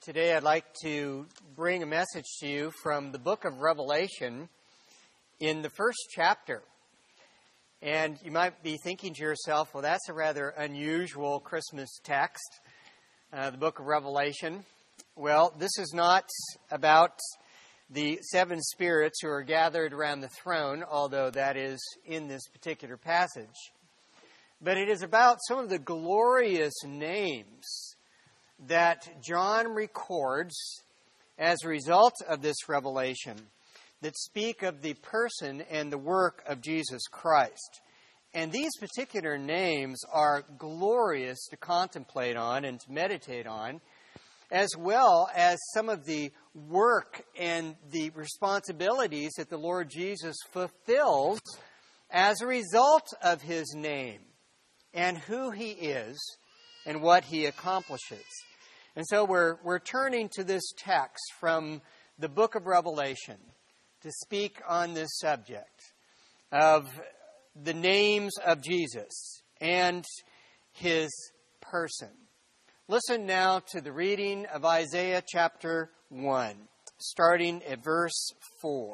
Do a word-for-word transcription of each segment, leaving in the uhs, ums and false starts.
Today I'd like to bring a message to you from the book of Revelation in the first chapter. And you might be thinking to yourself, well, that's a rather unusual Christmas text, uh, the book of Revelation. Well, this is not about the seven spirits who are gathered around the throne, although that is in this particular passage. But it is about some of the glorious names that John records as a result of this revelation that speak of the person and the work of Jesus Christ. And these particular names are glorious to contemplate on and to meditate on, as well as some of the work and the responsibilities that the Lord Jesus fulfills as a result of his name and who he is and what he accomplishes. And so we're we're turning to this text from the book of Revelation to speak on this subject of the names of Jesus and his person. Listen now to the reading of Isaiah chapter one, starting at verse four.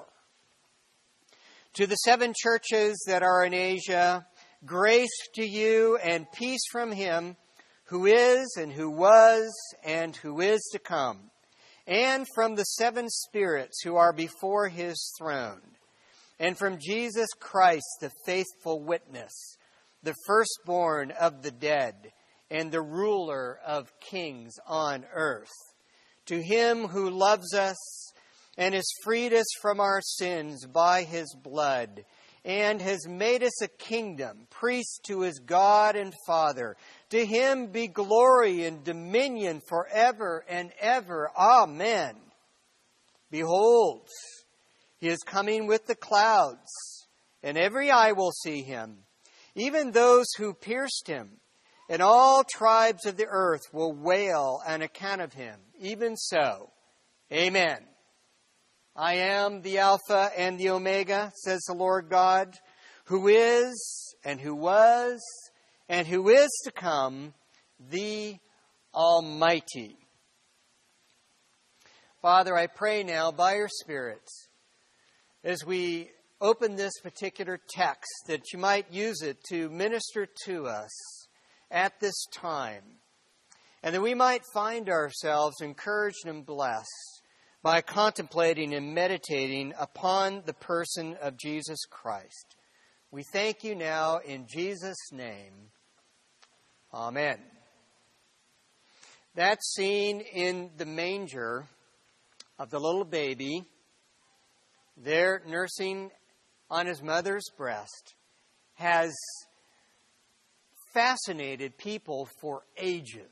To the seven churches that are in Asia, grace to you and peace from him who is, and who was, and who is to come, and from the seven spirits who are before his throne, and from Jesus Christ, the faithful witness, the firstborn of the dead, and the ruler of kings on earth. To him who loves us, and has freed us from our sins by his blood, and has made us a kingdom, priests to his God and Father. To him be glory and dominion forever and ever. Amen. Behold, he is coming with the clouds, and every eye will see him, even those who pierced him, and all tribes of the earth will wail on account of him. Even so, amen. I am the Alpha and the Omega, says the Lord God, who is, and who was, and who is to come, the Almighty. Father, I pray now by your Spirit, as we open this particular text, that you might use it to minister to us at this time, and that we might find ourselves encouraged and blessed by contemplating and meditating upon the person of Jesus Christ. We thank you now in Jesus' name. Amen. That scene in the manger of the little baby there nursing on his mother's breast has fascinated people for ages.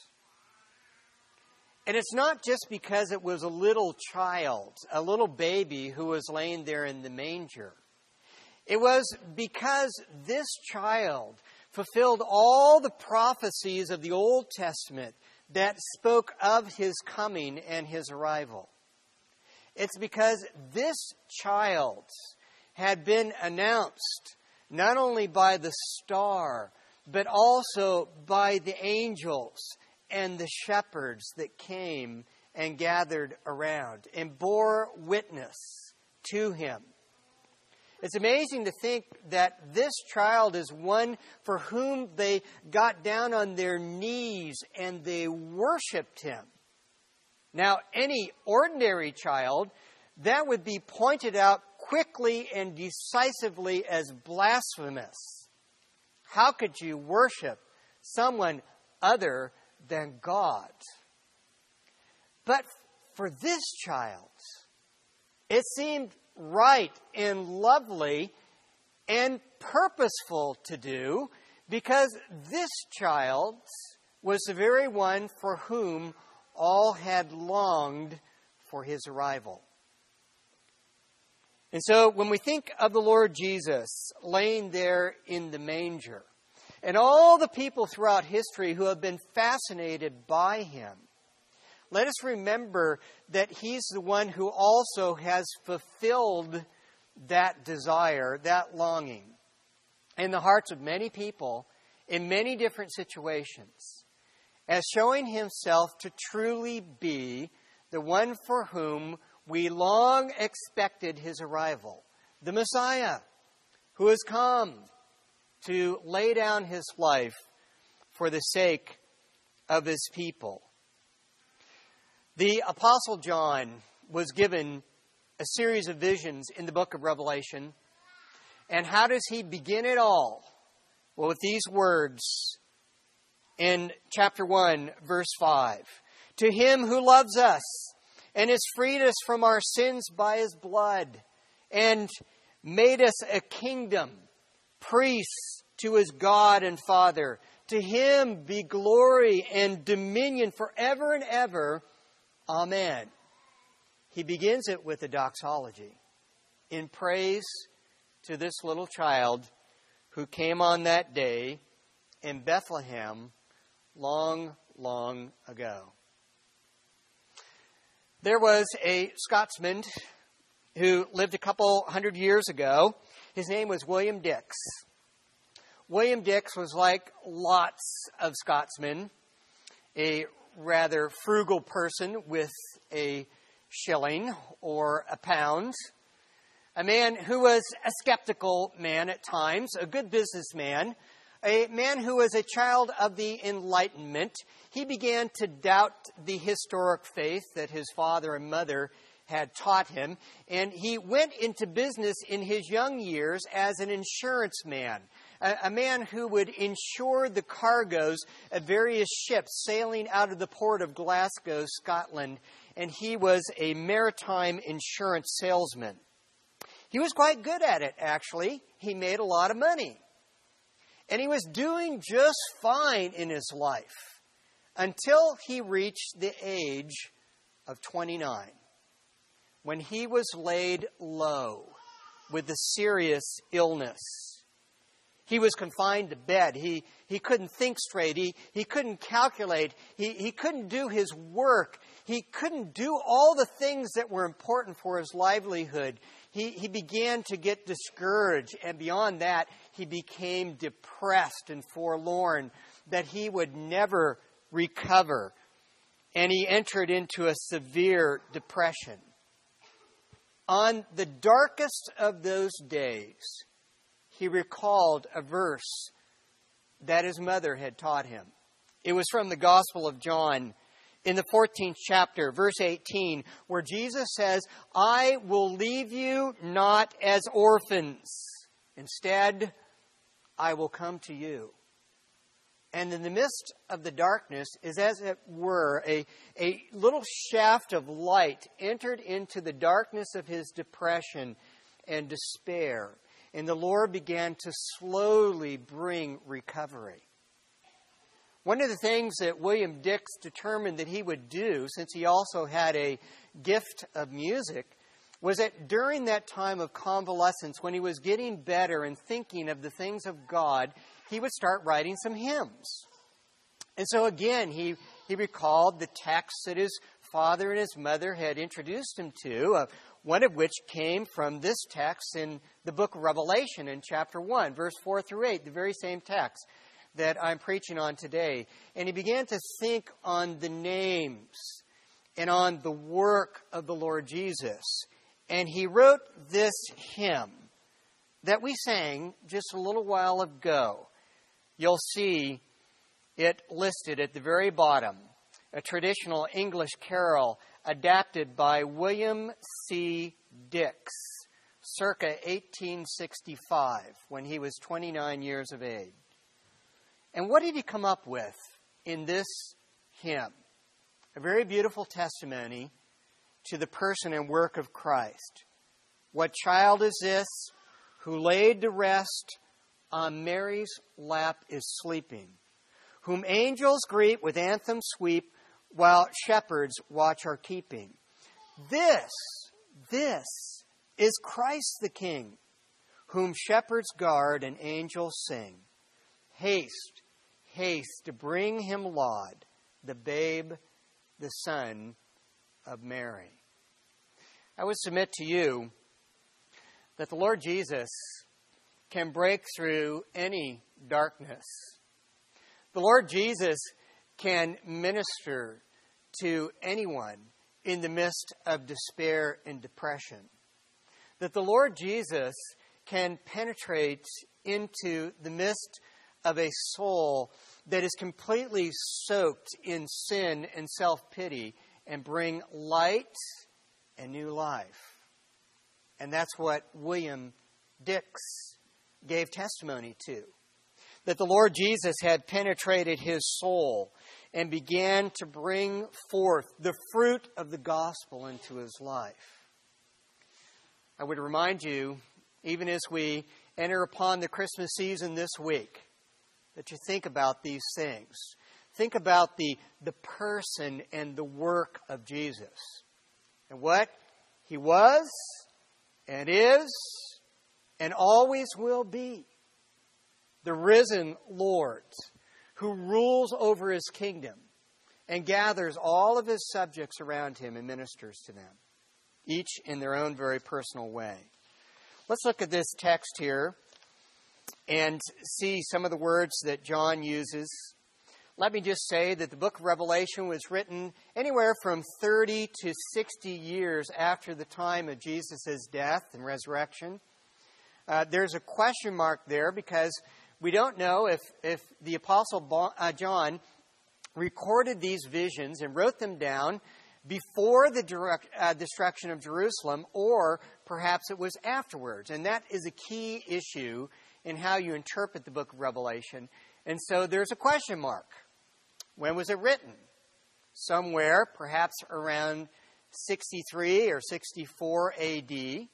And it's not just because it was a little child, a little baby who was laying there in the manger. It was because this child fulfilled all the prophecies of the Old Testament that spoke of his coming and his arrival. It's because this child had been announced not only by the star, but also by the angels and the shepherds that came and gathered around and bore witness to him. It's amazing to think that this child is one for whom they got down on their knees and they worshiped him. Now, any ordinary child, that would be pointed out quickly and decisively as blasphemous. How could you worship someone other than God? But for this child, it seemed right and lovely and purposeful to do, because this child was the very one for whom all had longed for his arrival. And so when we think of the Lord Jesus laying there in the manger, and all the people throughout history who have been fascinated by him, let us remember that he's the one who also has fulfilled that desire, that longing, in the hearts of many people in many different situations. as showing himself to truly be the one for whom we long expected his arrival, the Messiah, who has come to lay down his life for the sake of his people. The Apostle John was given a series of visions in the book of Revelation. And how does he begin it all? Well, with these words in chapter one, verse five. To him who loves us and has freed us from our sins by his blood and made us a kingdom, priests to his God and Father. To him be glory and dominion forever and ever. Amen. He begins it with a doxology in praise to this little child who came on that day in Bethlehem long, long ago. There was a Scotsman who lived a couple hundred years ago. His name was William Dix. William Dix was like lots of Scotsmen, a rather frugal person with a shilling or a pound, a man who was a skeptical man at times, a good businessman, a man who was a child of the Enlightenment. He began to doubt the historic faith that his father and mother had taught him, and he went into business in his young years as an insurance man, a, a man who would insure the cargoes of various ships sailing out of the port of Glasgow, Scotland, and he was a maritime insurance salesman. He was quite good at it, actually. He made a lot of money. And he was doing just fine in his life until he reached the age of twenty-nine, when he was laid low with a serious illness. He was confined to bed. He, he couldn't think straight. He, he couldn't calculate. He, he couldn't do his work. He couldn't do all the things that were important for his livelihood. He, he began to get discouraged. And beyond that, he became depressed and forlorn that he would never recover. And he entered into a severe depression. On the darkest of those days, he recalled a verse that his mother had taught him. It was from the Gospel of John in the fourteenth chapter, verse eighteen, where Jesus says, I will leave you not as orphans. Instead, I will come to you. And in the midst of the darkness is, as it were, a, a little shaft of light entered into the darkness of his depression and despair. And the Lord began to slowly bring recovery. One of the things that William Dix determined that he would do, since he also had a gift of music, was that during that time of convalescence, when he was getting better and thinking of the things of God, he would start writing some hymns. And so again, he, he recalled the texts that his father and his mother had introduced him to, uh, one of which came from this text in the book of Revelation in chapter one, verse four through eight, the very same text that I'm preaching on today. And he began to think on the names and on the work of the Lord Jesus. And he wrote this hymn that we sang just a little while ago. You'll see it listed at the very bottom, a traditional English carol adapted by William C. Dix, circa eighteen sixty-five, when he was twenty-nine years of age. And what did he come up with in this hymn? A very beautiful testimony to the person and work of Christ. What child is this who laid to rest on Mary's lap is sleeping, whom angels greet with anthem sweep, while shepherds watch our keeping? This, this is Christ the King, whom shepherds guard and angels sing. Haste, haste to bring him laud, the babe, the Son of Mary. I would submit to you that the Lord Jesus can break through any darkness. The Lord Jesus can minister to anyone in the midst of despair and depression. That the Lord Jesus can penetrate into the midst of a soul that is completely soaked in sin and self-pity and bring light and new life. And that's what William Dix gave testimony to. That the Lord Jesus had penetrated his soul and began to bring forth the fruit of the gospel into his life. I would remind you, even as we enter upon the Christmas season this week, that you think about these things. Think about the, the person and the work of Jesus. And what he was and is and always will be. The risen Lord who rules over his kingdom and gathers all of his subjects around him and ministers to them, each in their own very personal way. Let's look at this text here and see some of the words that John uses. Let me just say that the book of Revelation was written anywhere from thirty to sixty years after the time of Jesus' death and resurrection. Uh, there's a question mark there because we don't know if, if the Apostle John recorded these visions and wrote them down before the direct, uh, destruction of Jerusalem, or perhaps it was afterwards. And that is a key issue in how you interpret the book of Revelation. And so there's a question mark. When was it written? Somewhere, perhaps around sixty-three or sixty-four A D,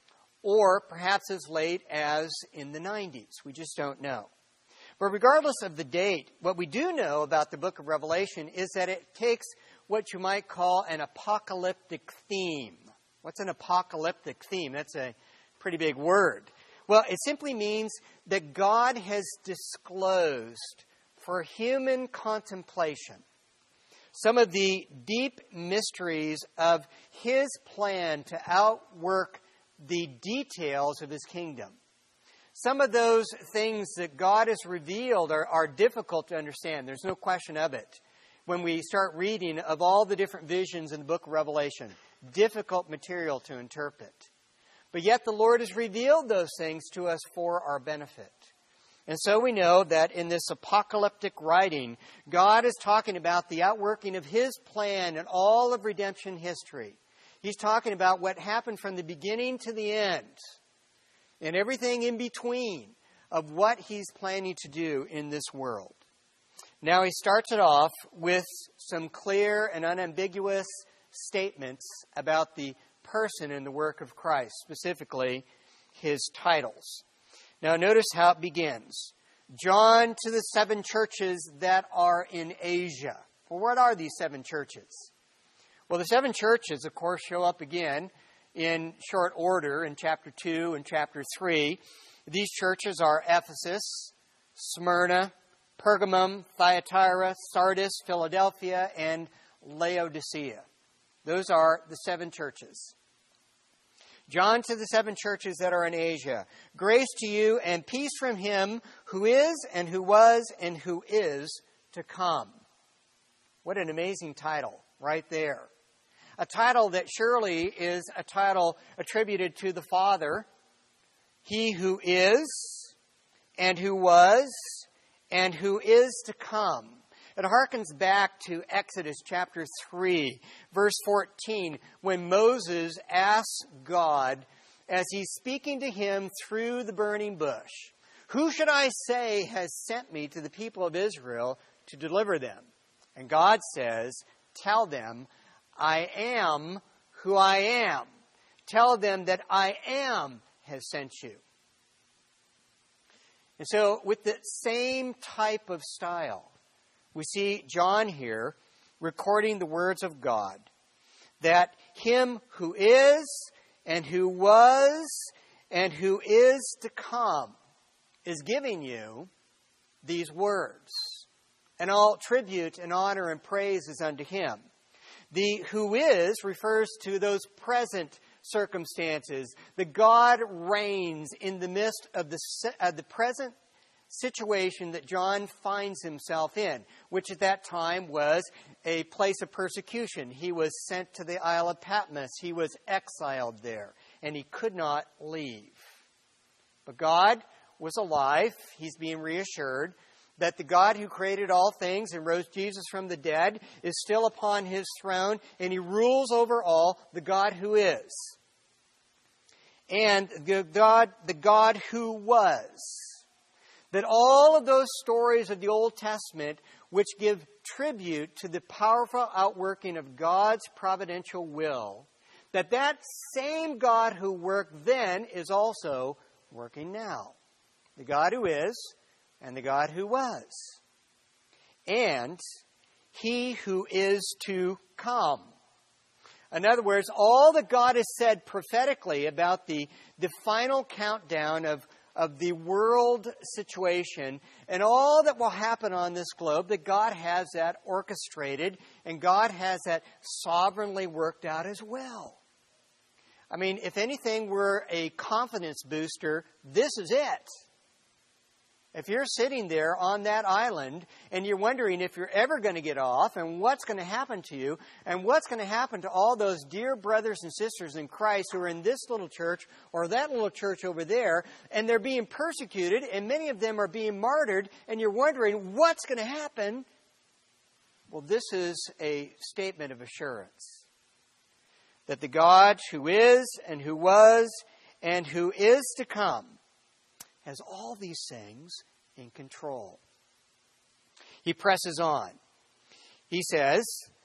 or perhaps as late as in the nineties. We just don't know. But regardless of the date, what we do know about the book of Revelation is that it takes what you might call an apocalyptic theme. What's an apocalyptic theme? That's a pretty big word. Well, it simply means that God has disclosed for human contemplation some of the deep mysteries of his plan to outwork the details of his kingdom. Some of those things that God has revealed are, are difficult to understand. There's no question of it. When we start reading of all the different visions in the book of Revelation, difficult material to interpret. But yet the Lord has revealed those things to us for our benefit. And so we know that in this apocalyptic writing, God is talking about the outworking of his plan and all of redemption history. He's talking about what happened from the beginning to the end and everything in between of what he's planning to do in this world. Now he starts it off with some clear and unambiguous statements about the person and the work of Christ, specifically his titles. Now notice how it begins. John to the seven churches that are in Asia. Well, what are these seven churches? Well, the seven churches, of course, show up again in short order in chapter two and chapter three. These churches are Ephesus, Smyrna, Pergamum, Thyatira, Sardis, Philadelphia, and Laodicea. Those are the seven churches. John to the seven churches that are in Asia. Grace to you and peace from him who is and who was and who is to come. What an amazing title right there. A title that surely is a title attributed to the Father. He who is and who was and who is to come. It harkens back to Exodus chapter three, verse fourteen, when Moses asks God, as he's speaking to him through the burning bush, "Who should I say has sent me to the people of Israel to deliver them?" And God says, "Tell them, I am who I am. Tell them that I am has sent you." And so with the same type of style, we see John here recording the words of God, that him who is and who was and who is to come is giving you these words. And all tribute and honor and praise is unto him. The who is refers to those present circumstances. The God reigns in the midst of the, uh, the present situation that John finds himself in, which at that time was a place of persecution. He was sent to the Isle of Patmos. He was exiled there, and he could not leave. But God was alive. He's being reassured that the God who created all things and rose Jesus from the dead is still upon his throne, and he rules over all, the God who is. And the God, the God who was. That all of those stories of the Old Testament, which give tribute to the powerful outworking of God's providential will, that that same God who worked then is also working now. The God who is, and the God who was, and he who is to come. In other words, all that God has said prophetically about the, the final countdown of, of the world situation and all that will happen on this globe, that God has that orchestrated and God has that sovereignly worked out as well. I mean, if anything were a confidence booster, this is it. If you're sitting there on that island and you're wondering if you're ever going to get off and what's going to happen to you and what's going to happen to all those dear brothers and sisters in Christ who are in this little church or that little church over there, and they're being persecuted and many of them are being martyred, and you're wondering what's going to happen, well, this is a statement of assurance that the God who is and who was and who is to come has all these things in control. He presses on. He says,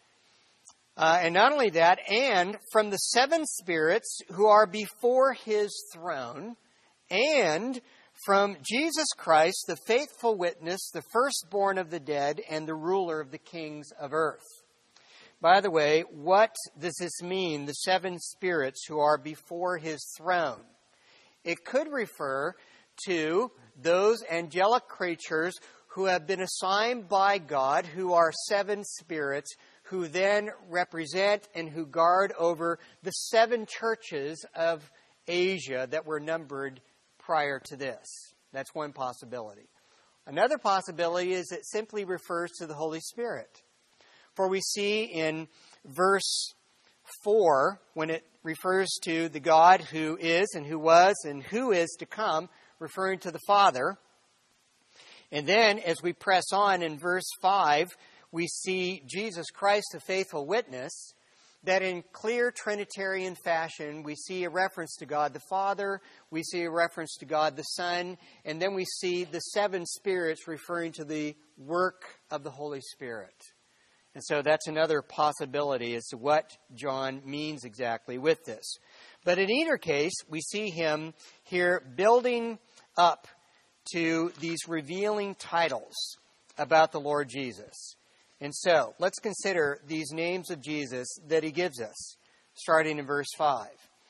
uh, and not only that, and from the seven spirits who are before his throne, and from Jesus Christ, the faithful witness, the firstborn of the dead, and the ruler of the kings of earth. By the way, what does this mean, the seven spirits who are before his throne? It could refer to those angelic creatures who have been assigned by God, who are seven spirits, who then represent and who guard over the seven churches of Asia that were numbered prior to this. That's one possibility. Another possibility is it simply refers to the Holy Spirit. For we see in verse four, when it refers to the God who is and who was and who is to come, referring to the Father. And then as we press on in verse five, we see Jesus Christ, the faithful witness, that in clear Trinitarian fashion, we see a reference to God the Father, we see a reference to God the Son, and then we see the seven spirits referring to the work of the Holy Spirit. And so that's another possibility as to what John means exactly with this. But in either case, we see him here building up to these revealing titles about the Lord Jesus. And so, let's consider these names of Jesus that he gives us, starting in verse five.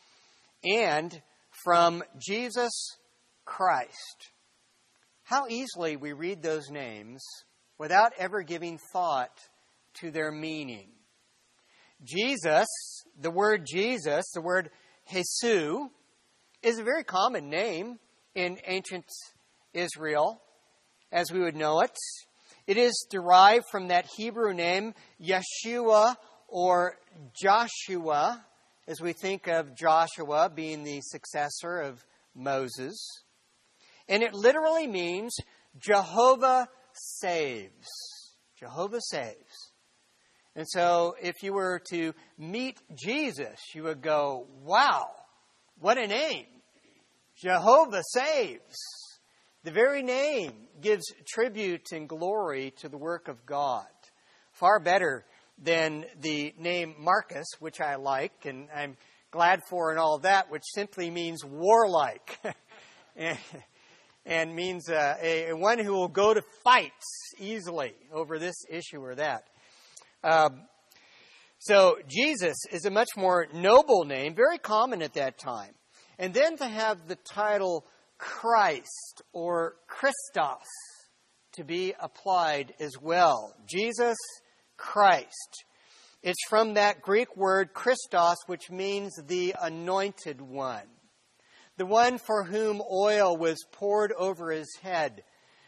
And from Jesus Christ. How easily we read those names without ever giving thought to their meaning. Jesus, the word Jesus, the word Jesus, is a very common name in ancient Israel, as we would know it. It is derived from that Hebrew name, Yeshua or Joshua, as we think of Joshua being the successor of Moses. And it literally means Jehovah saves. Jehovah saves. And so if you were to meet Jesus, you would go, wow, what a name. Jehovah saves. The very name gives tribute and glory to the work of God. Far better than the name Marcus, which I like, and I'm glad for and all that, which simply means warlike. and, and means uh, a, one who will go to fights easily over this issue or that. Um, so Jesus is a much more noble name, very common at that time. And then to have the title Christ or Christos to be applied as well. Jesus Christ. It's from that Greek word Christos, which means the anointed one. The one for whom oil was poured over his head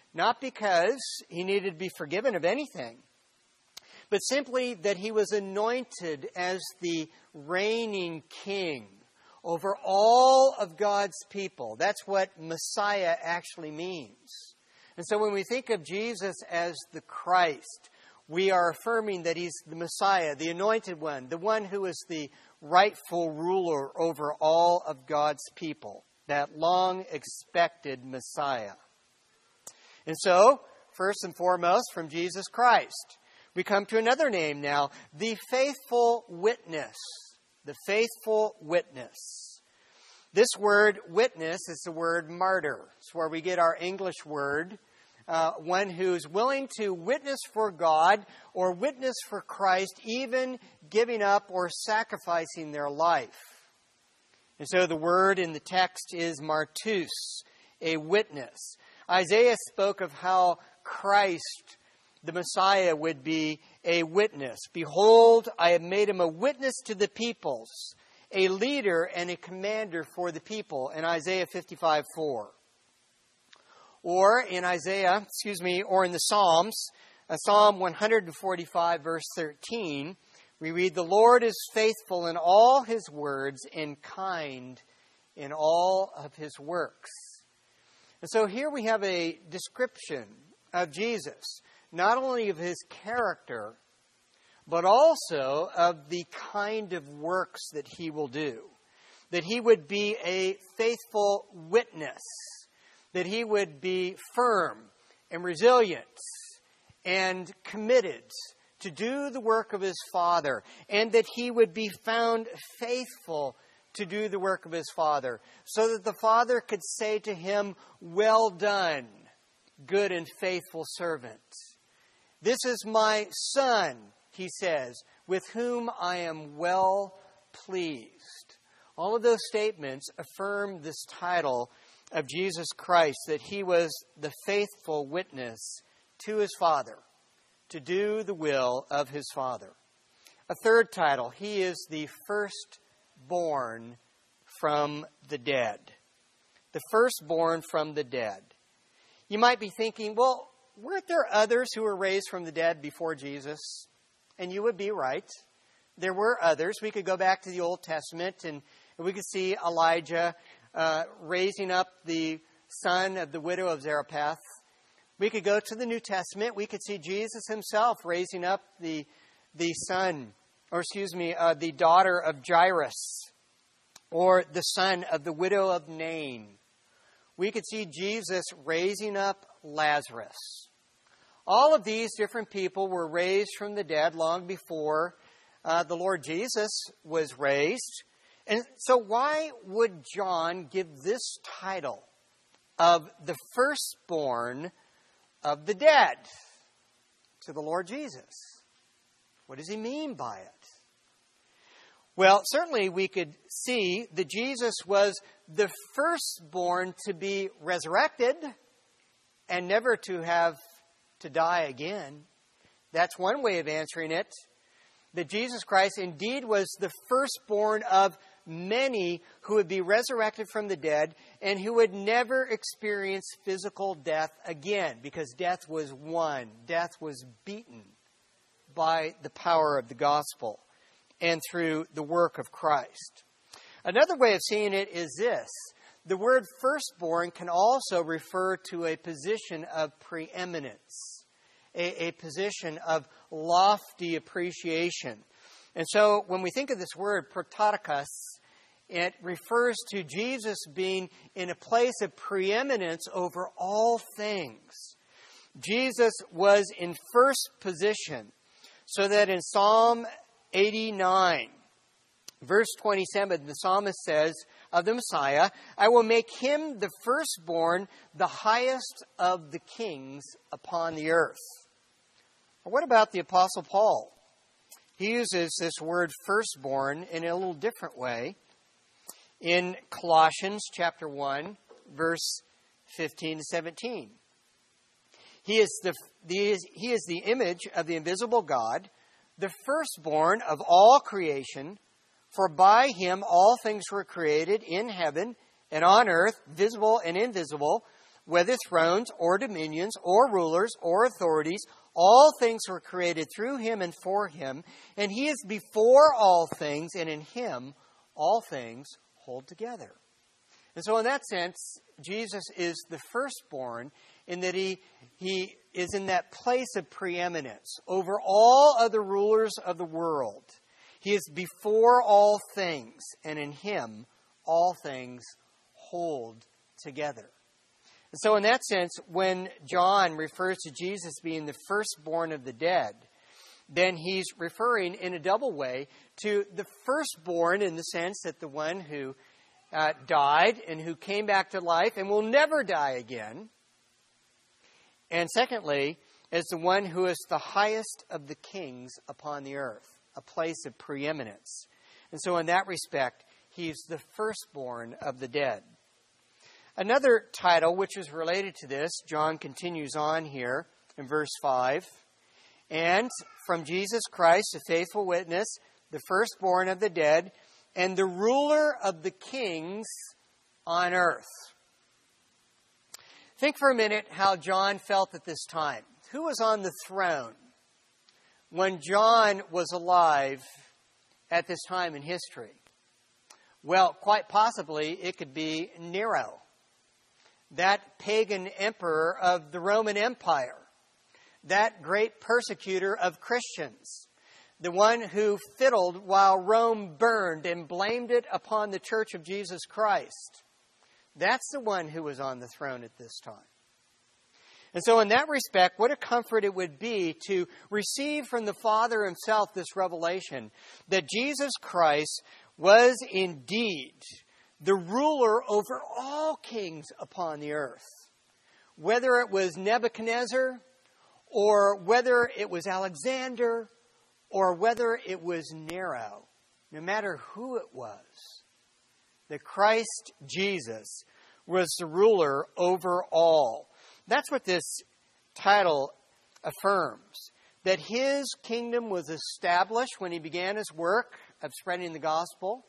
not because he needed to be forgiven of anything, but simply that he was anointed as the reigning king over all of God's people. That's what Messiah actually means. And so when we think of Jesus as the Christ, we are affirming that he's the Messiah, the anointed one, the one who is the rightful ruler over all of God's people, that long-expected Messiah. And so, first and foremost, from Jesus Christ, we come to another name now, the faithful witness. The faithful witness. This word witness is the word martyr. It's where we get our English word. Uh, one who's willing to witness for God or witness for Christ, even giving up or sacrificing their life. And so the word in the text is martus, a witness. Isaiah spoke of how Christ, the Messiah, would be a witness. Behold, I have made him a witness to the peoples, a leader and a commander for the people, in Isaiah fifty-five four. Or in Isaiah, excuse me, or in the Psalms, uh, Psalm one forty-five, verse thirteen, we read, the Lord is faithful in all his words and kind in all of his works. And so here we have a description of Jesus, not only of his character, but also of the kind of works that he will do. That he would be a faithful witness. That he would be firm and resilient and committed to do the work of his Father, and that he would be found faithful to do the work of his Father, so that the Father could say to him, well done, good and faithful servant. This is my Son, he says, with whom I am well pleased. All of those statements affirm this title of Jesus Christ, that he was the faithful witness to his Father, to do the will of his Father. A third title, he is the firstborn from the dead. The firstborn from the dead. You might be thinking, well, weren't there others who were raised from the dead before Jesus? And you would be right. There were others. We could go back to the Old Testament and we could see Elijah uh, raising up the son of the widow of Zarephath. We could go to the New Testament. We could see Jesus himself raising up the the son, or excuse me, uh, the daughter of Jairus, or the son of the widow of Nain. We could see Jesus raising up Lazarus. All of these different people were raised from the dead long before uh, the Lord Jesus was raised. And so why would John give this title of the firstborn of the dead to the Lord Jesus? What does he mean by it? Well, certainly we could see that Jesus was the firstborn to be resurrected and never to have to die again. That's one way of answering it. That Jesus Christ indeed was the firstborn of many who would be resurrected from the dead and who would never experience physical death again, because death was won. Death was beaten by the power of the gospel and through the work of Christ. Another way of seeing it is this. The word firstborn can also refer to a position of preeminence, a, a position of lofty appreciation. And so when we think of this word, prototokos, it refers to Jesus being in a place of preeminence over all things. Jesus was in first position, so that in Psalm eighty-nine, verse twenty-seven, the psalmist says of the Messiah, I will make him the firstborn, the highest of the kings upon the earth. What about the Apostle Paul? He uses this word firstborn in a little different way. In Colossians chapter one, verse fifteen to seventeen. He is the, the, he is the image of the invisible God, the firstborn of all creation, for by him all things were created in heaven and on earth, visible and invisible, whether thrones or dominions or rulers or authorities. All things were created through him and for him, and he is before all things, and in him all things hold together. And so in that sense, Jesus is the firstborn in that he, he is in that place of preeminence over all other rulers of the world. He is before all things, and in him all things hold together. And so in that sense, when John refers to Jesus being the firstborn of the dead, then he's referring in a double way to the firstborn in the sense that the one who uh, died and who came back to life and will never die again. And secondly, as the one who is the highest of the kings upon the earth, a place of preeminence. And so in that respect, he's the firstborn of the dead. Another title which is related to this, John continues on here in verse five. And from Jesus Christ, a faithful witness, the firstborn of the dead, and the ruler of the kings on earth. Think for a minute how John felt at this time. Who was on the throne when John was alive at this time in history? Well, quite possibly it could be Nero, that pagan emperor of the Roman Empire, that great persecutor of Christians, the one who fiddled while Rome burned and blamed it upon the Church of Jesus Christ. That's the one who was on the throne at this time. And so in that respect, what a comfort it would be to receive from the Father himself this revelation that Jesus Christ was indeed the ruler over all kings upon the earth. Whether it was Nebuchadnezzar, or whether it was Alexander, or whether it was Nero, no matter who it was, that Christ Jesus was the ruler over all. That's what this title affirms, that his kingdom was established when he began his work of spreading the gospel,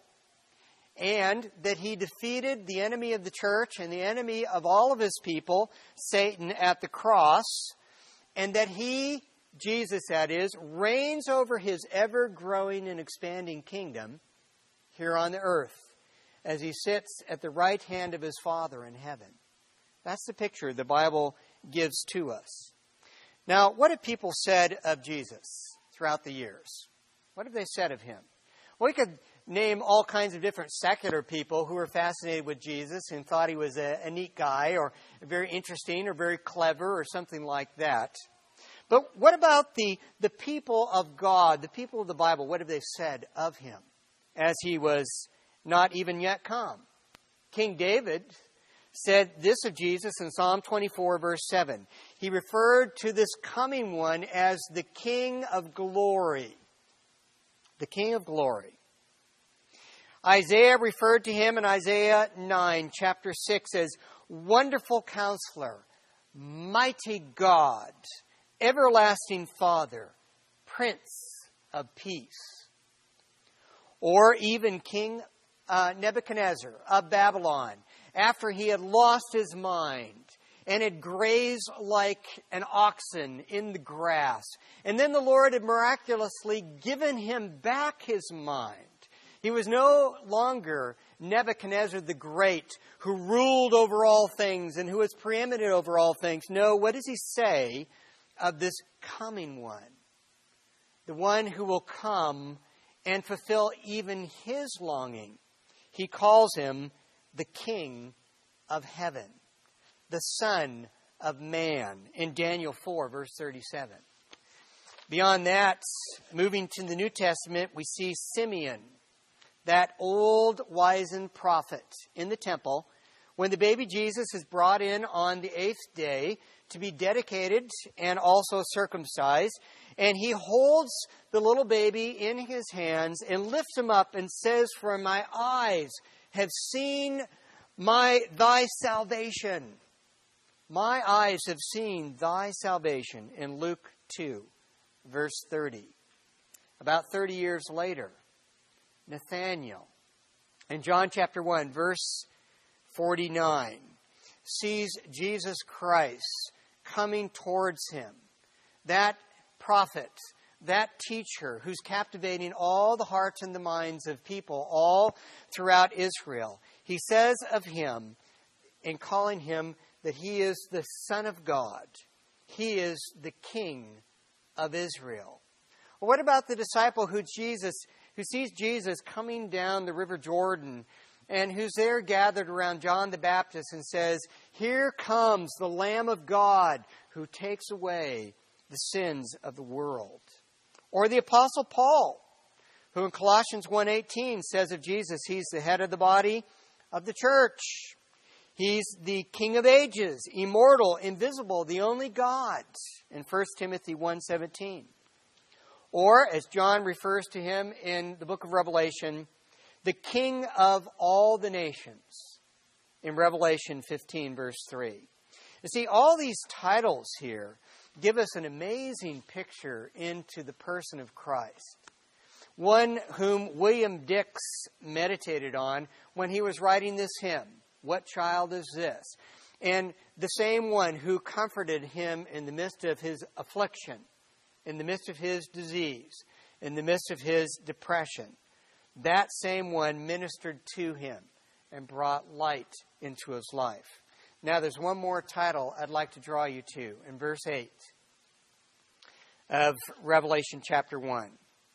and that he defeated the enemy of the church and the enemy of all of his people, Satan, at the cross, and that he, Jesus that is, reigns over his ever-growing and expanding kingdom here on the earth as he sits at the right hand of his Father in heaven. That's the picture the Bible gives to us. Now, what have people said of Jesus throughout the years? What have they said of him? Well, we could name all kinds of different secular people who were fascinated with Jesus and thought he was a, a neat guy or very interesting or very clever or something like that. But what about the, the people of God, the people of the Bible? What have they said of him as he was not even yet come? King David said this of Jesus in Psalm twenty-four, verse seven. He referred to this coming one as the King of glory. The King of glory. Isaiah referred to him in Isaiah nine, chapter six, as Wonderful Counselor, Mighty God, Everlasting Father, Prince of Peace. Or even King uh, Nebuchadnezzar of Babylon, after he had lost his mind and had grazed like an oxen in the grass. And then the Lord had miraculously given him back his mind. He was no longer Nebuchadnezzar the Great, who ruled over all things and who was preeminent over all things. No, what does he say of this coming one? The one who will come and fulfill even his longing. He calls him the King of heaven, the Son of Man, in Daniel four, verse thirty-seven. Beyond that, moving to the New Testament, we see Simeon, that old wizened prophet in the temple, when the baby Jesus is brought in on the eighth day to be dedicated and also circumcised. And he holds the little baby in his hands and lifts him up and says, "For my eyes have seen my thy salvation." My eyes have seen thy salvation, in Luke two, verse thirty. About thirty years later, Nathanael, in John chapter one, verse forty-nine, sees Jesus Christ coming towards him, that prophet, that teacher who's captivating all the hearts and the minds of people all throughout Israel, he says of him, in calling him, that he is the Son of God. He is the King of Israel. Well, what about the disciple who Jesus, who sees Jesus coming down the River Jordan, and who's there gathered around John the Baptist and says, "Here comes the Lamb of God who takes away the sins of the world"? Or the Apostle Paul, who in Colossians one eighteen says of Jesus, he's the head of the body of the church. He's the King of ages, immortal, invisible, the only God, in First Timothy one seventeen. Or, as John refers to him in the book of Revelation, the King of all the nations, in Revelation fifteen, verse three. You see, all these titles here give us an amazing picture into the person of Christ, one whom William Dix meditated on when he was writing this hymn, "What Child Is This?" And the same one who comforted him in the midst of his affliction, in the midst of his disease, in the midst of his depression. That same one ministered to him and brought light into his life. Now there's one more title I'd like to draw you to in verse eight of Revelation chapter one.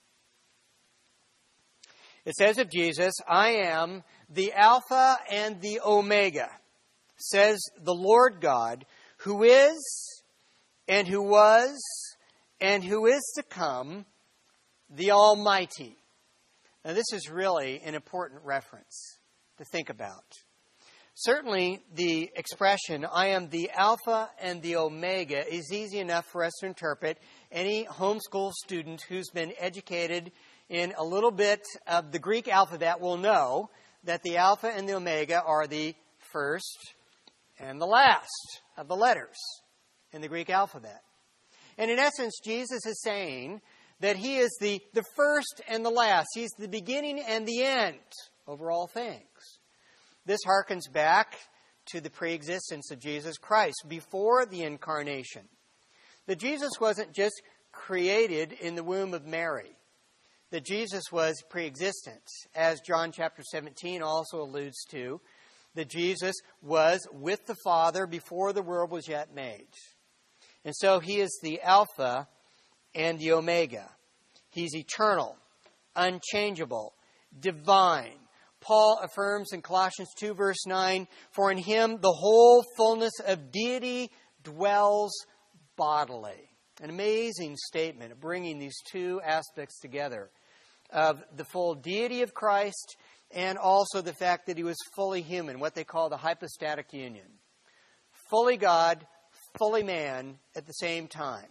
It says of Jesus, "I am the Alpha and the Omega, says the Lord God, who is, and who was, and who is to come, the Almighty." Now this is really an important reference to think about. Certainly the expression, "I am the Alpha and the Omega," is easy enough for us to interpret. Any homeschool student who's been educated in a little bit of the Greek alphabet will know that the Alpha and the Omega are the first and the last of the letters in the Greek alphabet. And in essence, Jesus is saying that he is the, the first and the last. He's the beginning and the end over all things. This harkens back to the preexistence of Jesus Christ before the incarnation. That Jesus wasn't just created in the womb of Mary. That Jesus was preexistent, as John chapter seventeen also alludes to. That Jesus was with the Father before the world was yet made. And so he is the Alpha and the Omega. He's eternal, unchangeable, divine. Paul affirms in Colossians two, verse nine, "For in him the whole fullness of deity dwells bodily." An amazing statement of bringing these two aspects together, of the full deity of Christ and also the fact that he was fully human, what they call the hypostatic union. Fully God, fully man at the same time.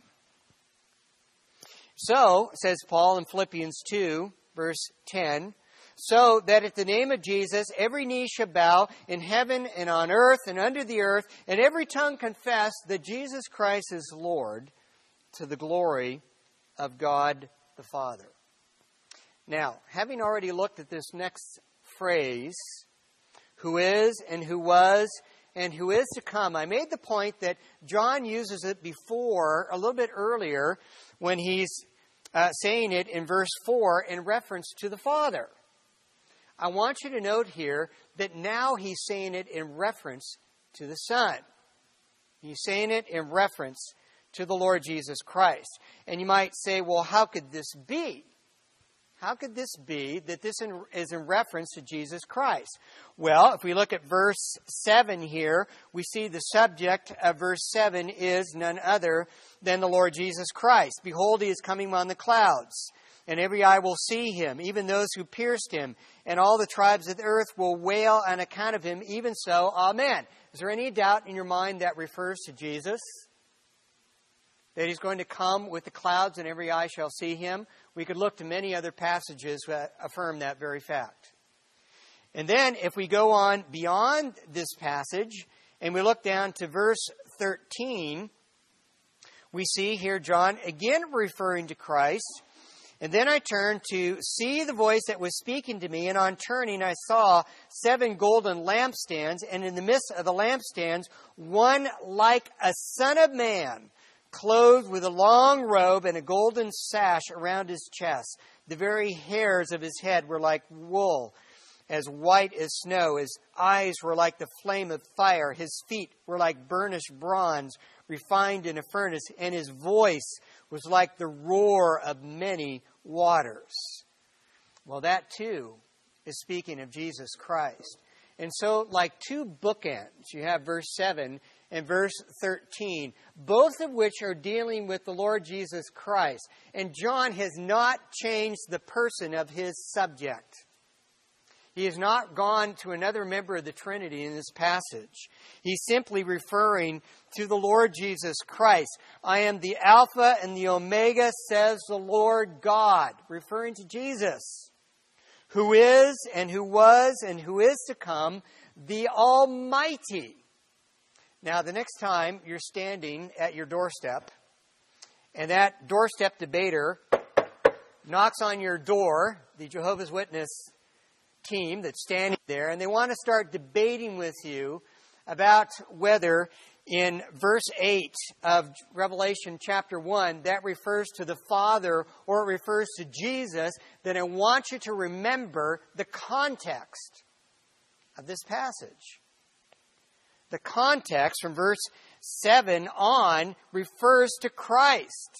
So, says Paul in Philippians two, verse ten, "So that at the name of Jesus every knee shall bow in heaven and on earth and under the earth, and every tongue confess that Jesus Christ is Lord, to the glory of God the Father." Now, having already looked at this next phrase, "who is and who was and who is to come," I made the point that John uses it before, a little bit earlier, when he's uh, saying it in verse four in reference to the Father. I want you to note here that now he's saying it in reference to the Son. He's saying it in reference to the Lord Jesus Christ. And you might say, well, how could this be? How could this be that this is in reference to Jesus Christ? Well, if we look at verse seven here, we see the subject of verse seven is none other than the Lord Jesus Christ. "Behold, he is coming on the clouds, and every eye will see him, even those who pierced him, and all the tribes of the earth will wail on account of him. Even so, amen." Is there any doubt in your mind that refers to Jesus? That he's going to come with the clouds and every eye shall see him? We could look to many other passages that affirm that very fact. And then if we go on beyond this passage and we look down to verse thirteen, we see here John again referring to Christ. And then I turned to see the voice that was speaking to me, and on turning I saw seven golden lampstands, and in the midst of the lampstands, one like a son of man, clothed with a long robe and a golden sash around his chest. The very hairs of his head were like wool, as white as snow. His eyes were like the flame of fire. His feet were like burnished bronze, refined in a furnace, and his voice was like the roar of many waters. Well, that too is speaking of Jesus Christ. And so, like two bookends, you have verse seven and verse thirteen, both of which are dealing with the Lord Jesus Christ. And John has not changed the person of his subject. He has not gone to another member of the Trinity in this passage. He's simply referring to the Lord Jesus Christ. I am the Alpha and the Omega, says the Lord God, referring to Jesus, who is and who was and who is to come, the Almighty. Now, the next time you're standing at your doorstep, and that doorstep debater knocks on your door, the Jehovah's Witness team that's standing there, and they want to start debating with you about whether in verse eight of Revelation chapter one that refers to the Father or it refers to Jesus, then I want you to remember the context of this passage. The context from verse seven on refers to Christ.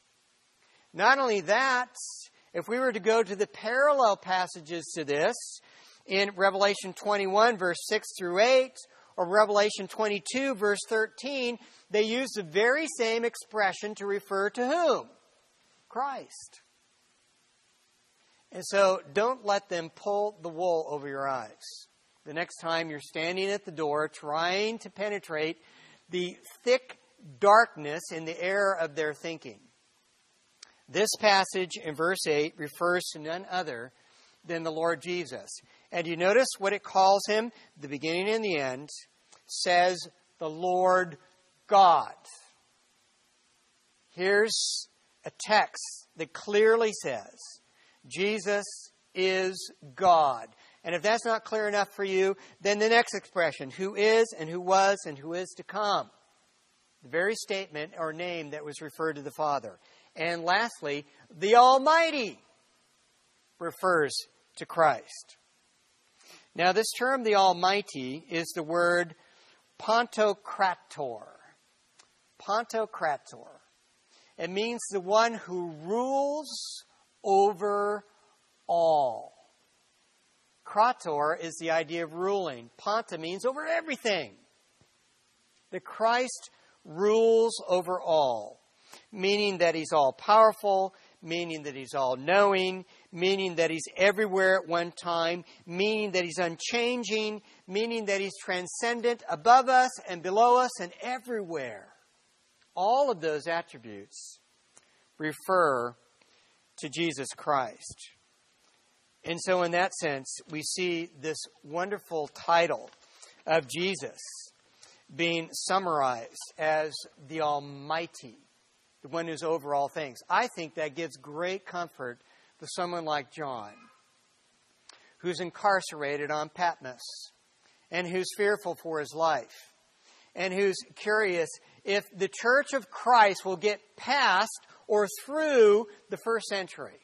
Not only that, if we were to go to the parallel passages to this, in Revelation twenty-one, verse six through eight, or Revelation twenty-two, verse thirteen, they use the very same expression to refer to whom? Christ. And so don't let them pull the wool over your eyes. The next time you're standing at the door trying to penetrate the thick darkness in the air of their thinking. This passage in verse eight refers to none other than the Lord Jesus. And you notice what it calls him, the beginning and the end, says the Lord God. Here's a text that clearly says Jesus is God. And if that's not clear enough for you, then the next expression, who is and who was and who is to come. The very statement or name that was referred to the Father. And lastly, the Almighty refers to Christ. Now, this term, the Almighty, is the word Pantokrator. Pantokrator. It means the one who rules over all. Krator is the idea of ruling. Panta means over everything. The Christ rules over all. Meaning that he's all-powerful, meaning that he's all-knowing, meaning that he's everywhere at one time, meaning that he's unchanging, meaning that he's transcendent above us and below us and everywhere. All of those attributes refer to Jesus Christ. And so in that sense, we see this wonderful title of Jesus being summarized as the Almighty, the one who's over all things. I think that gives great comfort to someone like John, who's incarcerated on Patmos, and who's fearful for his life, and who's curious if the Church of Christ will get past or through the first century.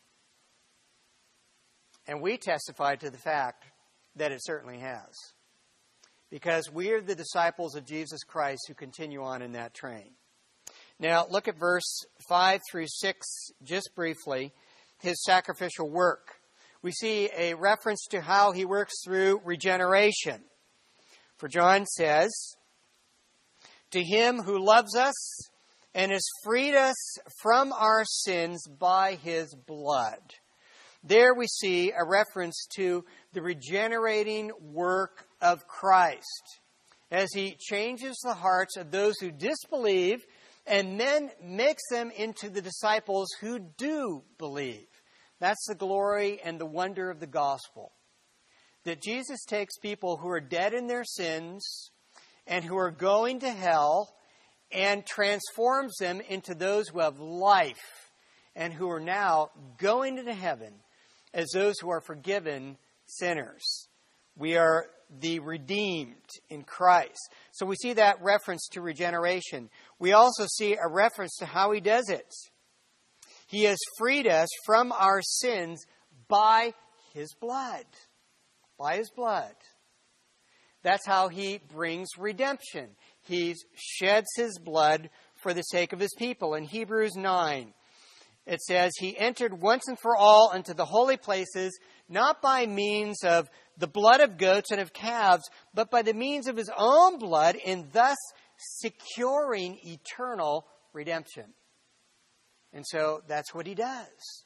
And we testify to the fact that it certainly has. Because we are the disciples of Jesus Christ who continue on in that train. Now, look at verse five through six, just briefly, his sacrificial work. We see a reference to how he works through regeneration. For John says, to him who loves us and has freed us from our sins by his blood. There we see a reference to the regenerating work of Christ as he changes the hearts of those who disbelieve and then makes them into the disciples who do believe. That's the glory and the wonder of the gospel. That Jesus takes people who are dead in their sins and who are going to hell and transforms them into those who have life and who are now going into heaven as those who are forgiven sinners. We are the redeemed in Christ. So we see that reference to regeneration. We also see a reference to how he does it. He has freed us from our sins by his blood. By his blood. That's how he brings redemption. He sheds his blood for the sake of his people. In Hebrews nine, it says, he entered once and for all into the holy places, not by means of the blood of goats and of calves, but by the means of his own blood, and thus securing eternal redemption. And so that's what he does.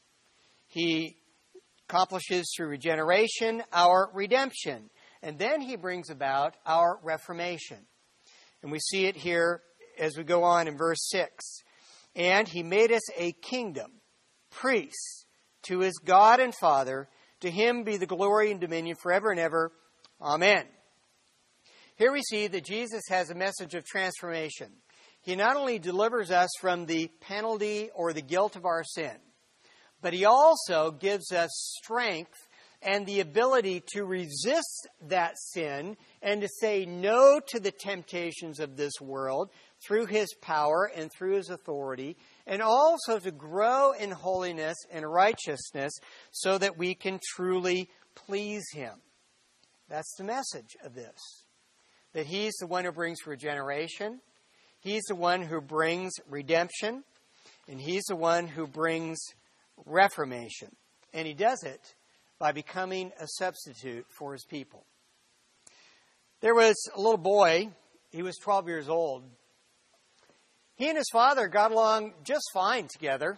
He accomplishes through regeneration our redemption. And then he brings about our reformation. And we see it here as we go on in verse six. And he made us a kingdom, priests, to his God and Father. To him be the glory and dominion forever and ever. Amen. Here we see that Jesus has a message of transformation. He not only delivers us from the penalty or the guilt of our sin, but he also gives us strength and the ability to resist that sin and to say no to the temptations of this world through his power and through his authority, and also to grow in holiness and righteousness so that we can truly please him. That's the message of this. That he's the one who brings regeneration, he's the one who brings redemption, and he's the one who brings reformation. And he does it by becoming a substitute for his people. There was a little boy, he was twelve years old. He and his father got along just fine together.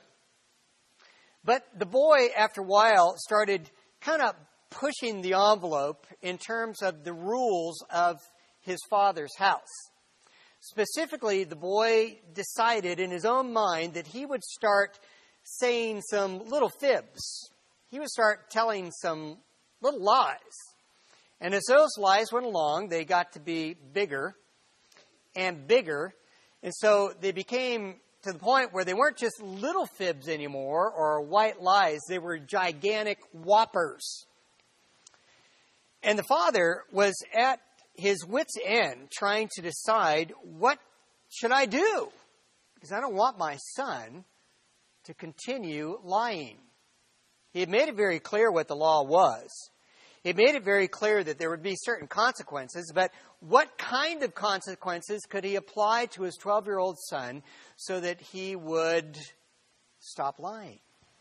But the boy, after a while, started kind of pushing the envelope in terms of the rules of his father's house. Specifically, the boy decided in his own mind that he would start saying some little fibs. He would start telling some little lies. And as those lies went along, they got to be bigger and bigger. And so they became to the point where they weren't just little fibs anymore or white lies. They were gigantic whoppers. And the father was at his wit's end trying to decide, what should I do? Because I don't want my son to continue lying. He had made it very clear what the law was. He made it very clear that there would be certain consequences, but what kind of consequences could he apply to his twelve-year-old son so that he would stop lying?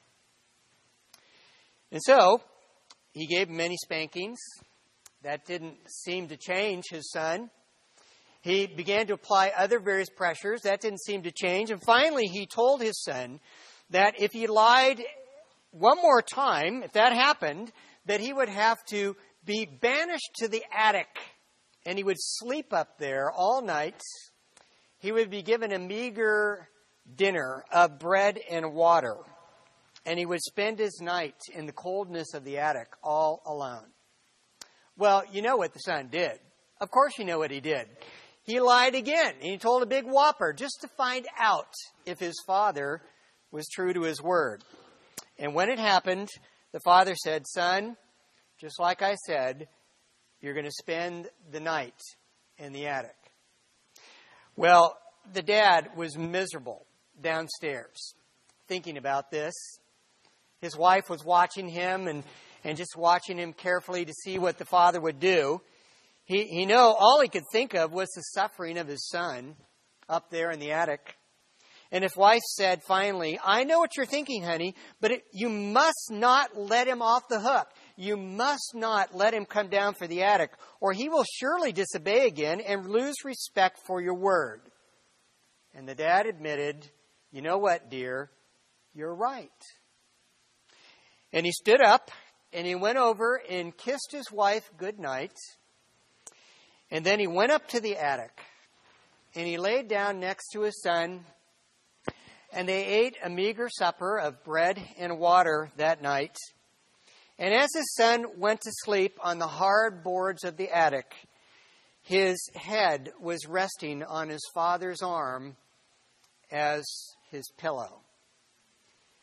And so, he gave him many spankings. That didn't seem to change his son. He began to apply other various pressures. That didn't seem to change. And finally, he told his son that if he lied one more time, if that happened, that he would have to be banished to the attic, and he would sleep up there all night. He would be given a meager dinner of bread and water, and he would spend his night in the coldness of the attic all alone. Well, you know what the son did. Of course you know what he did. He lied again, and he told a big whopper just to find out if his father was true to his word. And when it happened, the father said, "Son, just like I said, you're going to spend the night in the attic." Well, the dad was miserable downstairs thinking about this. His wife was watching him and, and just watching him carefully to see what the father would do. He, he know all he could think of was the suffering of his son up there in the attic. And his wife said finally, "I know what you're thinking, honey, but it, you must not let him off the hook. You must not let him come down for the attic, or he will surely disobey again and lose respect for your word." And the dad admitted, "You know what, dear? You're right." And he stood up and he went over and kissed his wife good night. And then he went up to the attic and he laid down next to his son. And they ate a meager supper of bread and water that night. And as his son went to sleep on the hard boards of the attic, his head was resting on his father's arm as his pillow.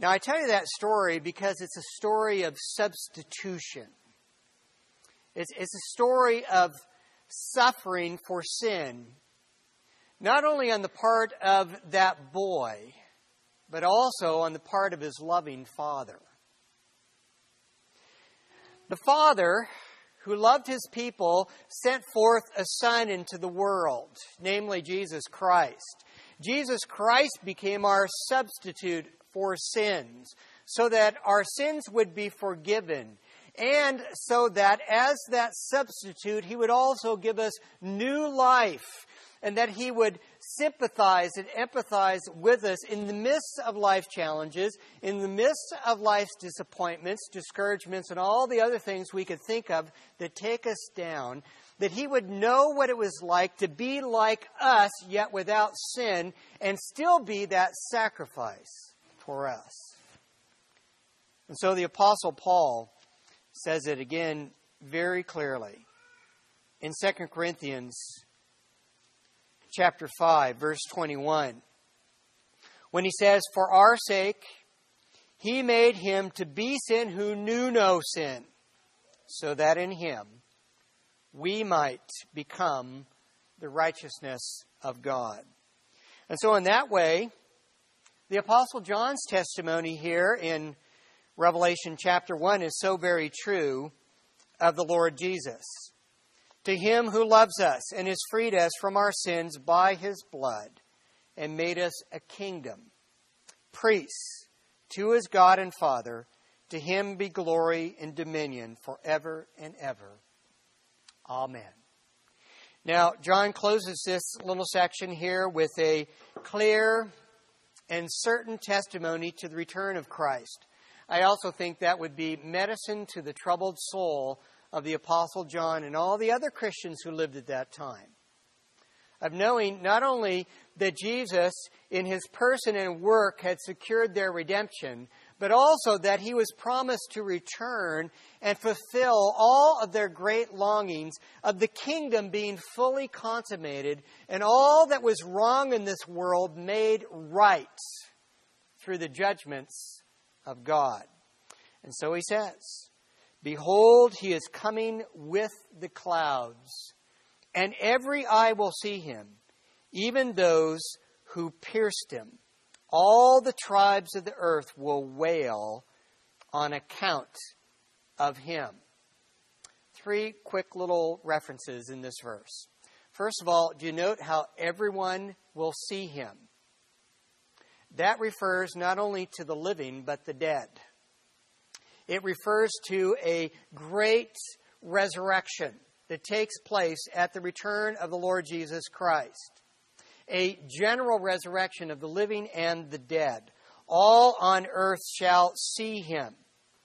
Now, I tell you that story because it's a story of substitution. It's, it's a story of suffering for sin, not only on the part of that boy, but also on the part of his loving father. The father, who loved his people, sent forth a son into the world, namely Jesus Christ. Jesus Christ became our substitute for sins, so that our sins would be forgiven, and so that as that substitute, he would also give us new life, and that he would sympathize and empathize with us in the midst of life challenges, in the midst of life's disappointments, discouragements, and all the other things we could think of that take us down, that he would know what it was like to be like us, yet without sin, and still be that sacrifice for us. And so the Apostle Paul says it again very clearly in Second Corinthians chapter five, verse twenty-one, when he says, "For our sake he made him to be sin who knew no sin, so that in him we might become the righteousness of God." And so in that way, the Apostle John's testimony here in Revelation chapter one is so very true of the Lord Jesus. To him who loves us and has freed us from our sins by his blood and made us a kingdom, priests to his God and Father, to him be glory and dominion forever and ever. Amen. Now, John closes this little section here with a clear and certain testimony to the return of Christ. I also think that would be medicine to the troubled soul of the Apostle John and all the other Christians who lived at that time. Of knowing not only that Jesus, in his person and work, had secured their redemption, but also that he was promised to return and fulfill all of their great longings of the kingdom being fully consummated and all that was wrong in this world made right through the judgments of God. And so he says, "Behold, he is coming with the clouds, and every eye will see him, even those who pierced him. All the tribes of the earth will wail on account of him." Three quick little references in this verse. First of all, do you note how everyone will see him? That refers not only to the living, but the dead. It refers to a great resurrection that takes place at the return of the Lord Jesus Christ. A general resurrection of the living and the dead. All on earth shall see him.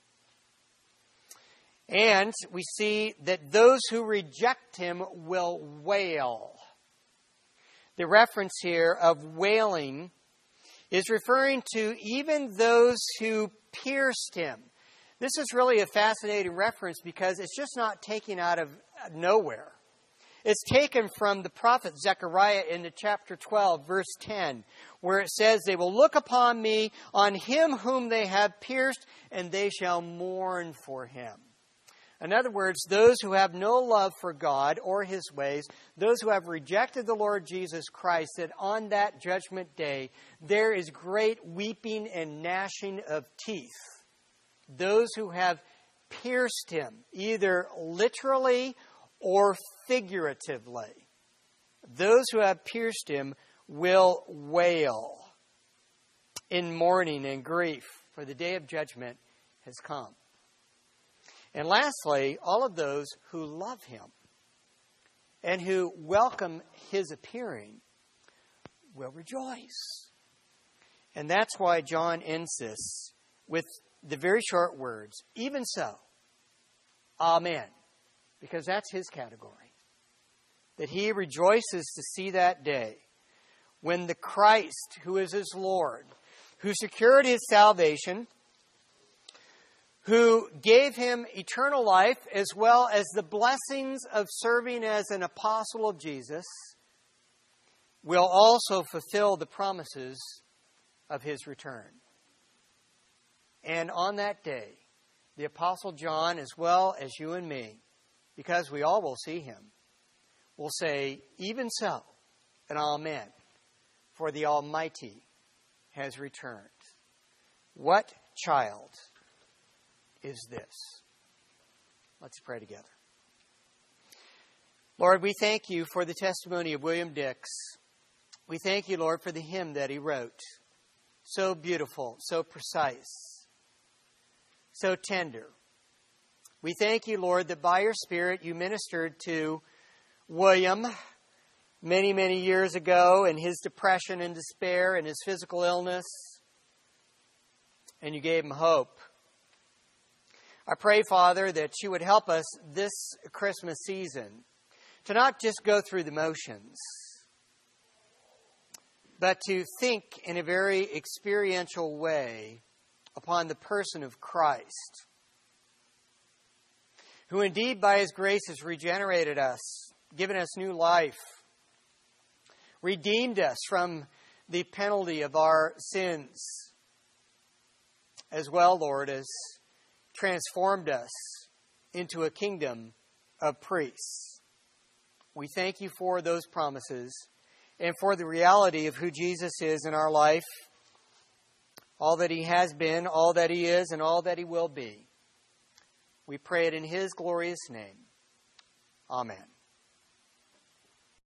And we see that those who reject him will wail. The reference here of wailing is referring to even those who pierced him. This is really a fascinating reference because it's just not taken out of nowhere. It's taken from the prophet Zechariah in the chapter twelve, verse ten, where it says, "They will look upon me, on him whom they have pierced, and they shall mourn for him." In other words, those who have no love for God or his ways, those who have rejected the Lord Jesus Christ, that on that judgment day, there is great weeping and gnashing of teeth. Those who have pierced him, either literally or figuratively, those who have pierced him will wail in mourning and grief, for the day of judgment has come. And lastly, all of those who love him and who welcome his appearing will rejoice. And that's why John ends this with the very short words, "Even so, Amen," because that's his category. That he rejoices to see that day when the Christ, who is his Lord, who secured his salvation, who gave him eternal life as well as the blessings of serving as an apostle of Jesus, will also fulfill the promises of his return. And on that day, the Apostle John, as well as you and me, because we all will see him, will say, even so, and amen, for the Almighty has returned. What child is this? Let's pray together. Lord, we thank you for the testimony of William Dix. We thank you, Lord, for the hymn that he wrote. So beautiful, so precise, so tender. We thank you, Lord, that by your Spirit you ministered to William many, many years ago in his depression and despair and his physical illness, and you gave him hope. I pray, Father, that you would help us this Christmas season to not just go through the motions, but to think in a very experiential way upon the person of Christ, who indeed by his grace has regenerated us, given us new life, redeemed us from the penalty of our sins, as well, Lord, as transformed us into a kingdom of priests. We thank you for those promises and for the reality of who Jesus is in our life, all that he has been, all that he is, and all that he will be. We pray it in his glorious name. Amen.